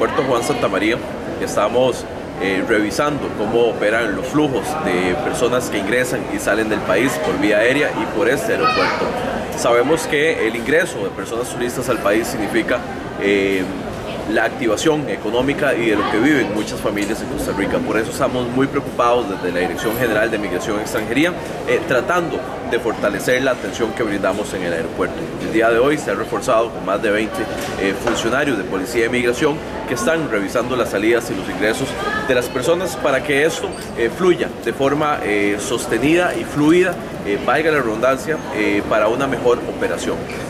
aeropuerto Juan Santamaría. Estamos revisando cómo operan los flujos de personas que ingresan y salen del país por vía aérea y por este aeropuerto. Sabemos que el ingreso de personas turistas al país significa la activación económica y de lo que viven muchas familias en Costa Rica. Por eso estamos muy preocupados desde la Dirección General de Migración y Extranjería, tratando de fortalecer la atención que brindamos en el aeropuerto. El día de hoy se ha reforzado con más de 20 funcionarios de Policía de Migración que están revisando las salidas y los ingresos de las personas para que esto fluya de forma sostenida y fluida, valga la redundancia, para una mejor operación.